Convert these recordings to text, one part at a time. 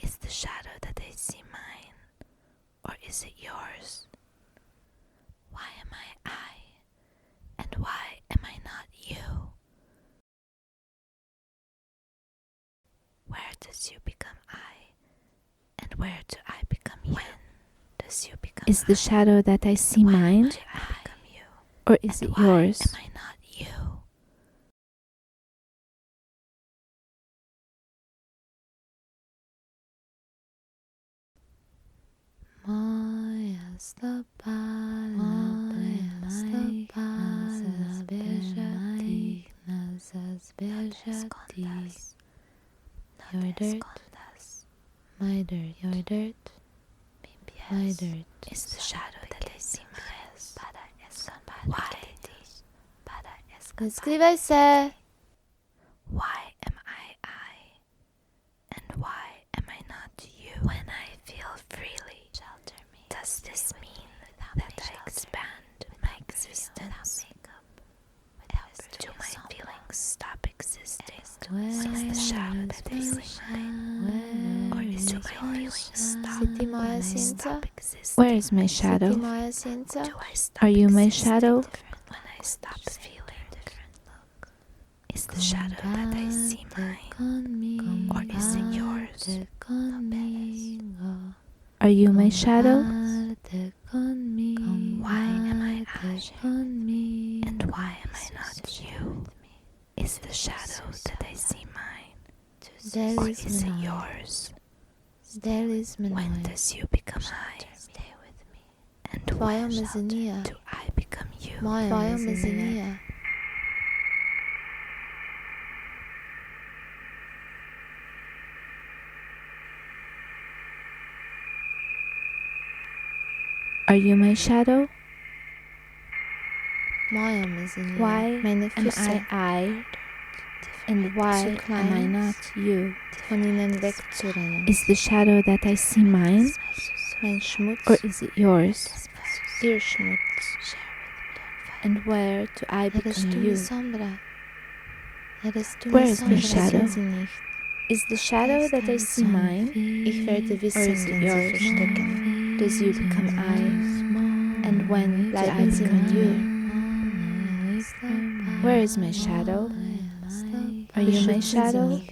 Is the shadow that I see mine, or is it yours? Why am I, and why am I not you? Where does you become I, and where do I become you? When does you become Is the shadow that I see mine, or is it yours? Am I not you? Moja stopala zbieżati, your dirt, my dirt, your dirt, my dirt. Is the shadow that I see mine. Why? Не скривай се! Why am I, and why am I not you? When I feel freely, does this mean that I expand my existence? Do my feelings stop existing? Is the shadow that I see mine, or is my feelings Si moja sinca? stop existing? Where is my Si shadow? moja sinca? Do I stop Are you my existing shadow? when I stop feeling? Is the shadow that I see mine, or is it yours? Are you my shadow? Why am I, and why am I not you? Is the shadow that I see mine, or is it yours? When does you become I, and Твоя when мезения, do I become you? твоя мезения. Are you my shadow? Моя мезения. Why Meine am Füße I, and why zu klein, am I not you? von ihnen wegzurennen. Is the shadow that I see mine, Mein Schmutz, or is it yours? ihr Schmutz. And where do I Eres become du mi you? sombra. Eres du Where mi is my sombra. shadow? Sehen sie nicht. Is the shadow that I see mine, Ich werde or wissen, is it wenn sie yours? verstecken. Does you become I, and when do I Bleiben sie become mit you? mir. Where is my shadow? Are you my Beschützen sie shadow? mich.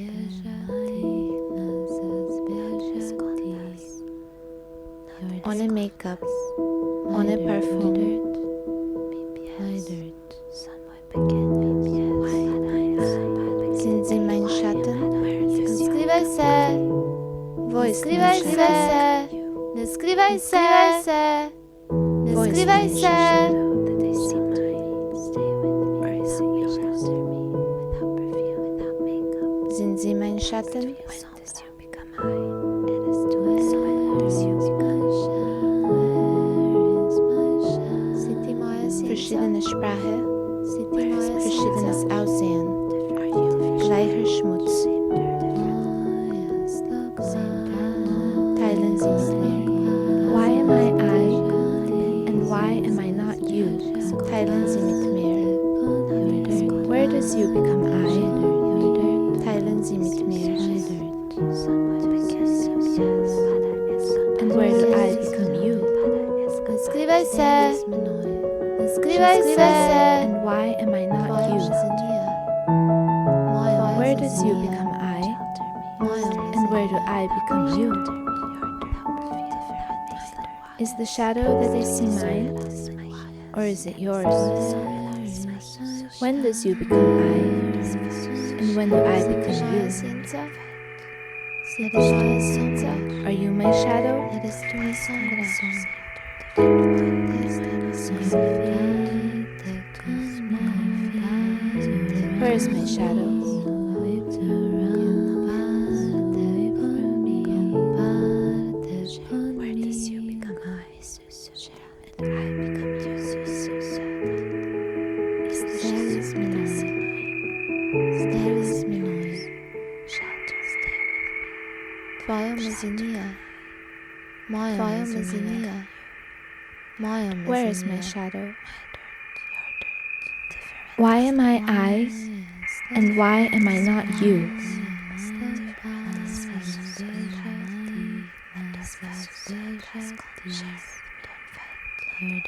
Ohne Make-up, ohne Parfum. Sind sie mein Schatten? Скривай се! Не скривай се! Не скривай се! Не скривай се! Sind sie mein Schatten? Verschiedene Sprache, verschiedenes Aussehen, gleicher Schmutz. Teilen Sie mit mir. Why am I, and why am I not you? Teilen Sie mit mir. Where does you become I, Teilen Sie mit mir. and where do I become you? Не скривай се! Не скривай се! And why am I not Твоя you? мезения. Where does you become I, and where do I become you? Is the shadow that I see mine, or is it yours? When does you become I, and when do I become you? Sinca? Moja sinca? Are you my shadow? Eres tu mi sombra. Where is my shadow? Where does you become I, and I become you? Is the shadow that I see mine? Сделай мной. Shelter, stay with me. Твоя мезения. Твоя мезения. Моя Where is my мезения. shadow? Different. Why am I, and why am I not you?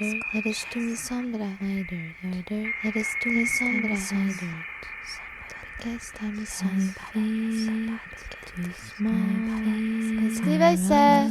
eres tú mi sombra. Eres tú mi sombra. ¿Dónde está mi sombra? Inscríbase.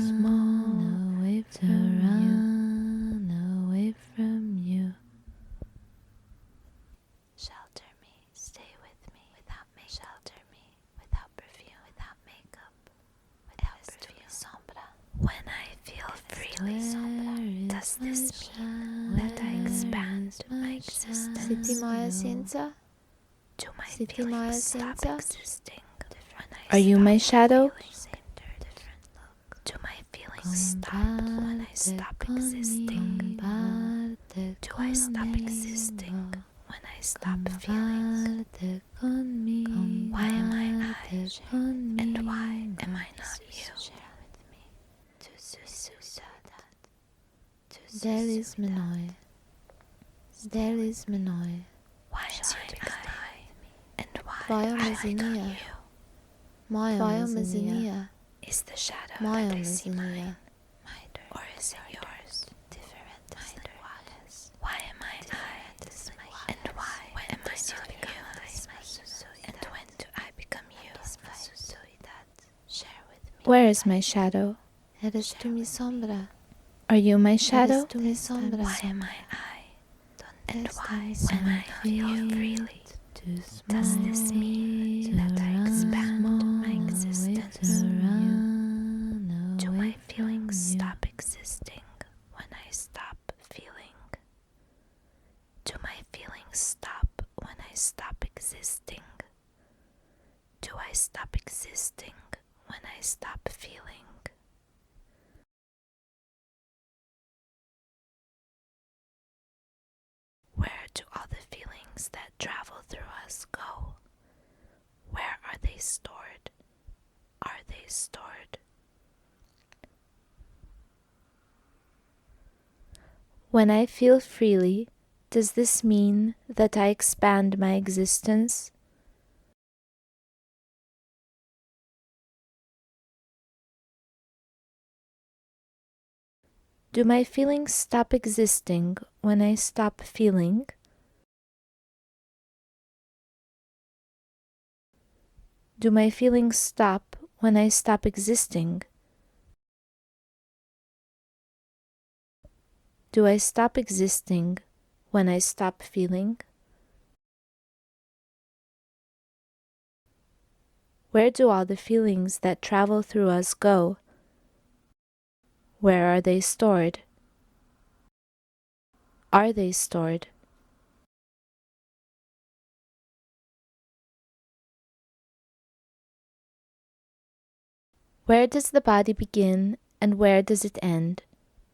Shelter me, stay with me, without makeup. Shelter me, without perfume, without makeup, without perfume. Sombra. When I feel freely, does this mean that I expand my existence? City Maya Cinta. Do my City Maya feelings stop Cinta. existing when I Are you stop my shadow? feeling? Do my feelings stop when I stop existing? Do I stop existing when I stop feeling? Why am I I? And why am I not you? Delis Menoi. Delis Menoi. Why am I? And why Vaya am I not Mezinia. you? Vaya Mezinia. Is the shadow Maya that I see Mezinia. mine, or is it yours? Different than why am I? And why am I not you? And when do I become you? Share with me. Where is my shadow? Eres tú mi sombra. Are you my Eres shadow? tú mi sombra. Why am I? And Esta why mi when I sombra. feel freely? Does this mean that I expand my existence? Do my feelings stop existing when I stop feeling? Do my feelings stop when I stop existing? Do I stop existing when I stop feeling? Where do all the feelings that travel through us go? Where are they stored? Are they stored? When I feel freely, does this mean that I expand my existence? Do my feelings stop existing when I stop feeling? Do my feelings stop when I stop existing? Do I stop existing when I stop feeling? Where do all the feelings that travel through us go? Where are they stored? Are they stored? Where does the body begin and where does it end?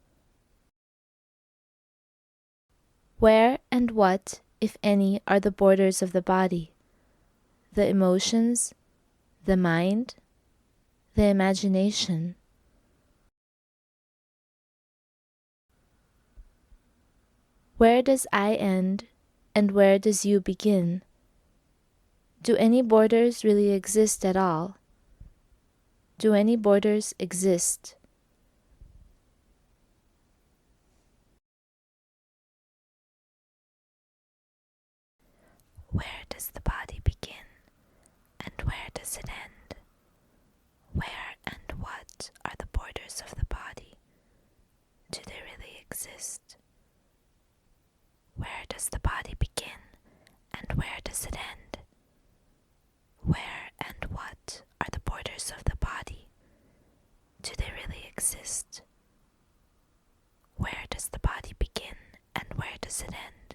Where and what, if any, are the borders of the body? The emotions, the mind, the imagination. Where does I end and where does you begin? Do any borders really exist at all? Do any borders exist? Where does the body begin and where does it end? Where and what are the borders of the body? Do they really exist? Where does the body begin and where does it end? Where and what are the borders of the body? Do they really exist? Where does the body begin and where does it end?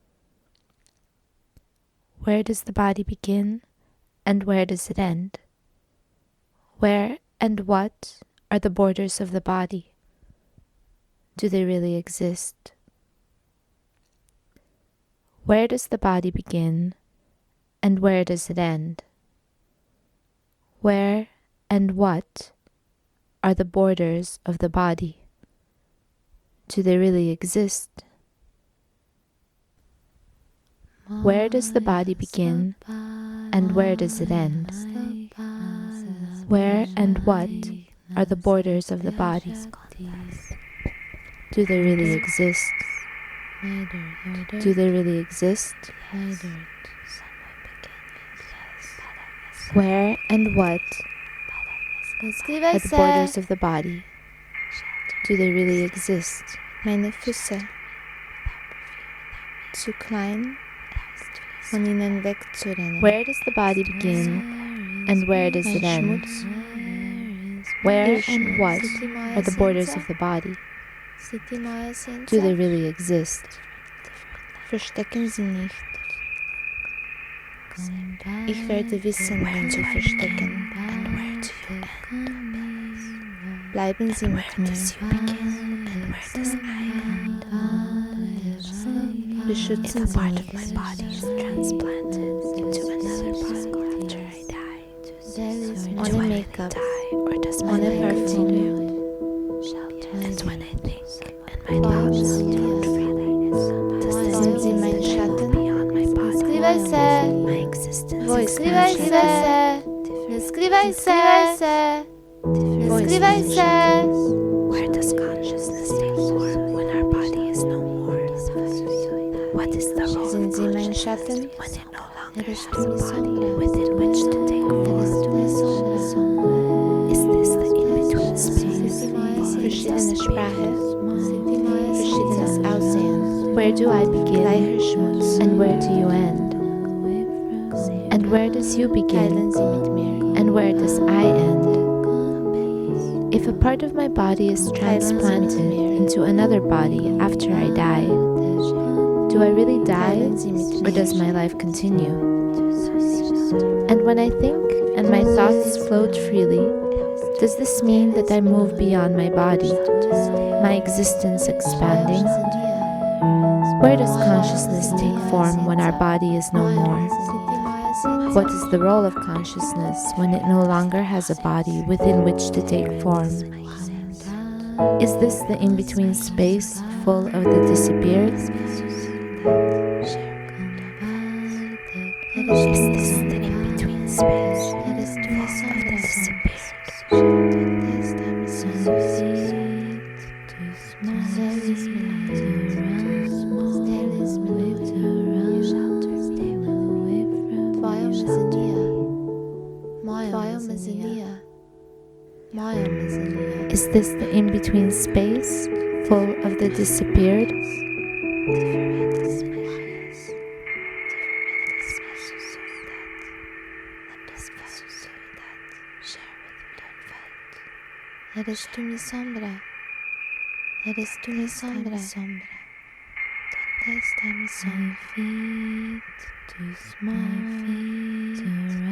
Where does the body begin and where does it end? Where and what are the borders of the body? Do they really exist? Where does the body begin and where does it end? Where and what are the borders of the body? Do they really exist? Where does the body begin and where does it end? Where and what are the borders of the body? Do they really exist? Do they really exist? Where and what Skrivaj are the se. borders of the body? Do they really exist? Meine Füße. Zu klein, von ihnen wegzurennen. Where does the body begin and where does Mein it end? Schmutz. Where Ihr and Schmutz. what Sind die are the borders Maya-Sinse? of the body? Sind die Maya-Sinse? Do they really exist? Verstecken sie nicht. Ich werde wissen, wenn sie verstecken. Bleiben Sie mit mir. Beschützen Sie mich. Ohne Make-up, ohne Parfüm. Sind Sie mein Schatten? Skrivaj se. Voice skrivaj se. Ne skrivaj se. Skrivaj se. Where does consciousness take form when our body is no more? What is the role Sind of Sie mein consciousness Schatten? when it no longer Eres has tú a mi body sombra. within which to take Eres form? tú mi sombra. Is this the in-between space? Verschiedene Sprache, verschiedenes Aussehen. Where do I begin Gleicher Schmutz. and where do you end? And where does you begin Teilen Sie mit mir. and where does I end? If a part of my body is transplanted into another body after I die, do I really die Teilen Sie mit or mir. does my life continue? And when I think and my thoughts float freely, does this mean that I move beyond my body, my existence expanding? Where does consciousness take form when our body is no more? What is the role of consciousness when it no longer has a body within which to take form? Is this the in-between space full of the disappeared? Is this the in-between space full of the disappeared? Is this the in-between space full of the disappeared? Eres tú mi sombra. Eres tú mi sombra. ¿Dónde está mi sombra?